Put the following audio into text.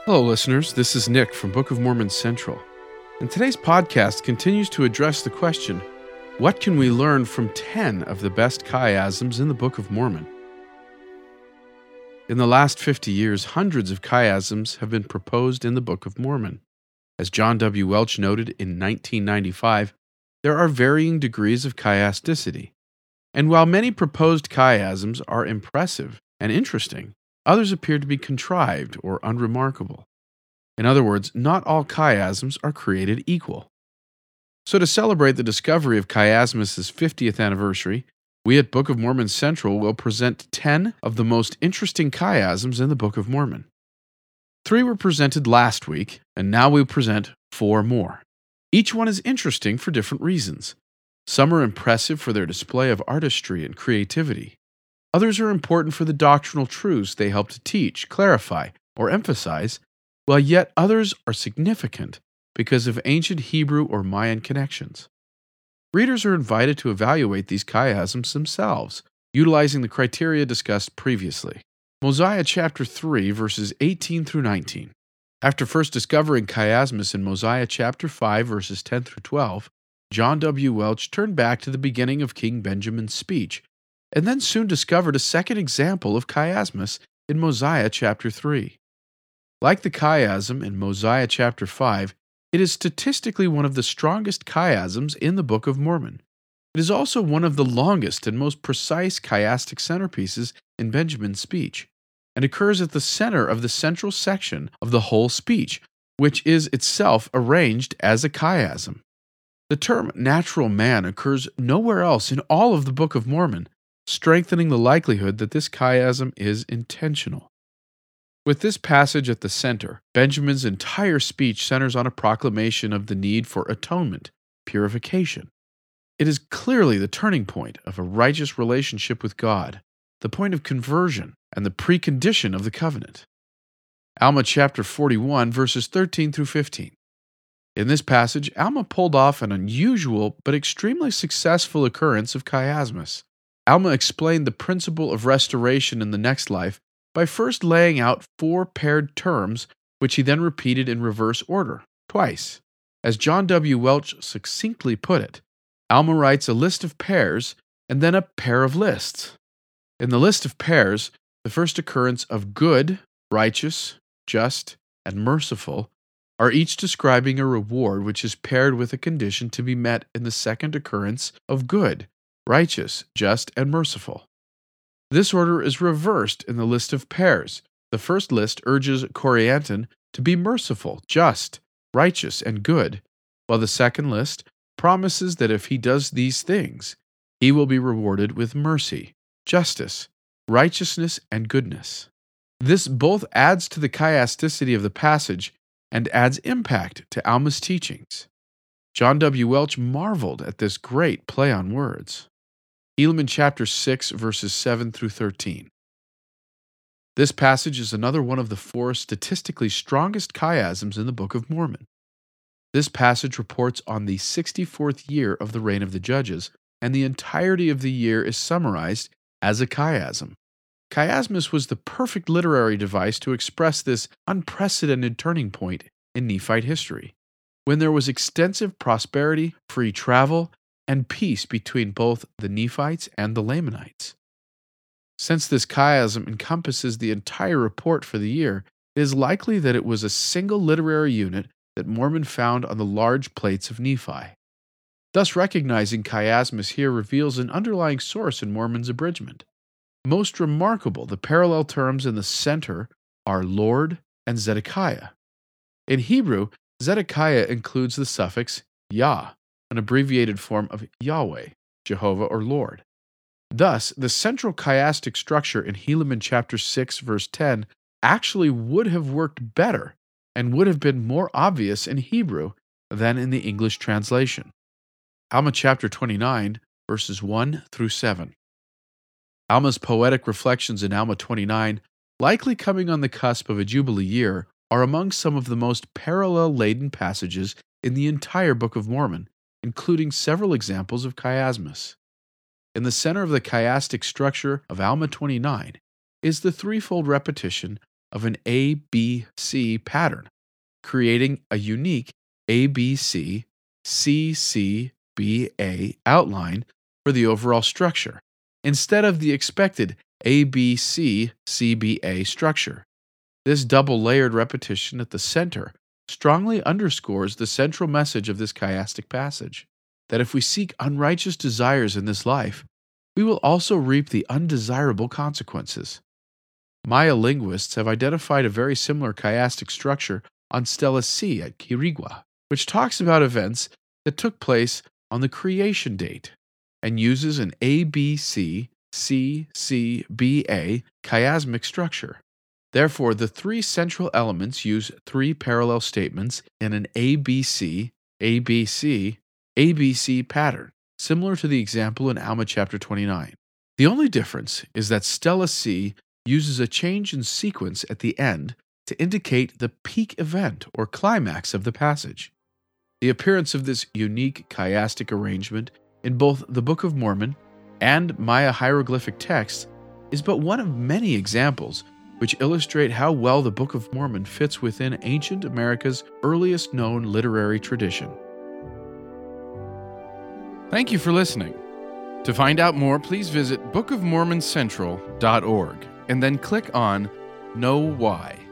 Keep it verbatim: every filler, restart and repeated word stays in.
Hello, listeners. This is Nick from Book of Mormon Central. And today's podcast continues to address the question, what can we learn from ten of the best chiasms in the Book of Mormon? In the last fifty years, hundreds of chiasms have been proposed in the Book of Mormon. As John W. Welch noted in nineteen ninety-five, there are varying degrees of chiasticity. And while many proposed chiasms are impressive and interesting, others appear to be contrived or unremarkable. In other words, not all chiasms are created equal. So to celebrate the discovery of Chiasmus' fiftieth anniversary, we at Book of Mormon Central will present ten of the most interesting chiasms in the Book of Mormon. Three were presented last week, and now we present four more. Each one is interesting for different reasons. Some are impressive for their display of artistry and creativity. Others are important for the doctrinal truths they help to teach, clarify, or emphasize, while yet others are significant because of ancient Hebrew or Mayan connections. Readers are invited to evaluate these chiasms themselves, utilizing the criteria discussed previously. Mosiah chapter three, verses eighteen through nineteen. After first discovering chiasmus in Mosiah chapter five, verses ten through twelve, John W. Welch turned back to the beginning of King Benjamin's speech, and then soon discovered a second example of chiasmus in Mosiah chapter three. Like the chiasm in Mosiah chapter five, it is statistically one of the strongest chiasms in the Book of Mormon. It is also one of the longest and most precise chiastic centerpieces in Benjamin's speech, and occurs at the center of the central section of the whole speech, which is itself arranged as a chiasm. The term natural man occurs nowhere else in all of the Book of Mormon, strengthening the likelihood that this chiasm is intentional. With this passage at the center, Benjamin's entire speech centers on a proclamation of the need for atonement, purification. It is clearly the turning point of a righteous relationship with God, the point of conversion, and the precondition of the covenant. Alma chapter forty-one, verses thirteen through fifteen. In this passage, Alma pulled off an unusual but extremely successful occurrence of chiasmus. Alma explained the principle of restoration in the next life by first laying out four paired terms, which he then repeated in reverse order, twice. As John W. Welch succinctly put it, Alma writes a list of pairs and then a pair of lists. In the list of pairs, the first occurrence of good, righteous, just, and merciful are each describing a reward which is paired with a condition to be met in the second occurrence of good, righteous, just, and merciful. This order is reversed in the list of pairs. The first list urges Corianton to be merciful, just, righteous, and good, while the second list promises that if he does these things, he will be rewarded with mercy, justice, righteousness, and goodness. This both adds to the chiasticity of the passage and adds impact to Alma's teachings. John W. Welch marveled at this great play on words. Helaman chapter six, verses seven through thirteen. This passage is another one of the four statistically strongest chiasms in the Book of Mormon. This passage reports on the sixty-fourth year of the reign of the judges, and the entirety of the year is summarized as a chiasm. Chiasmus was the perfect literary device to express this unprecedented turning point in Nephite history, when there was extensive prosperity, free travel, and peace between both the Nephites and the Lamanites. Since this chiasm encompasses the entire report for the year, it is likely that it was a single literary unit that Mormon found on the large plates of Nephi. Thus, recognizing chiasmus here reveals an underlying source in Mormon's abridgment. Most remarkable, the parallel terms in the center are Lord and Zedekiah. In Hebrew, Zedekiah includes the suffix Yah, an abbreviated form of Yahweh, Jehovah, or Lord. Thus, the central chiastic structure in Helaman chapter six, verse ten actually would have worked better and would have been more obvious in Hebrew than in the English translation. Alma chapter twenty-nine, verses one through seven. Alma's poetic reflections in Alma twenty-nine, likely coming on the cusp of a Jubilee year, are among some of the most parallel-laden passages in the entire Book of Mormon, including several examples of chiasmus. In the center of the chiastic structure of Alma twenty-nine is the threefold repetition of an A B C pattern, creating a unique A B C C C B A outline for the overall structure, instead of the expected A B C C B A structure. This double-layered repetition at the center strongly underscores the central message of this chiastic passage, that if we seek unrighteous desires in this life, we will also reap the undesirable consequences. Maya linguists have identified a very similar chiastic structure on Stela C at Quirigua, which talks about events that took place on the creation date and uses an A B C C C B A chiasmic structure. Therefore, the three central elements use three parallel statements in an A B C, A B C, A B C pattern, similar to the example in Alma chapter twenty-nine. The only difference is that Stela C uses a change in sequence at the end to indicate the peak event or climax of the passage. The appearance of this unique chiastic arrangement in both the Book of Mormon and Maya hieroglyphic texts is but one of many examples which illustrate how well the Book of Mormon fits within ancient America's earliest known literary tradition. Thank you for listening. To find out more, please visit book of mormon central dot org and then click on Know Why.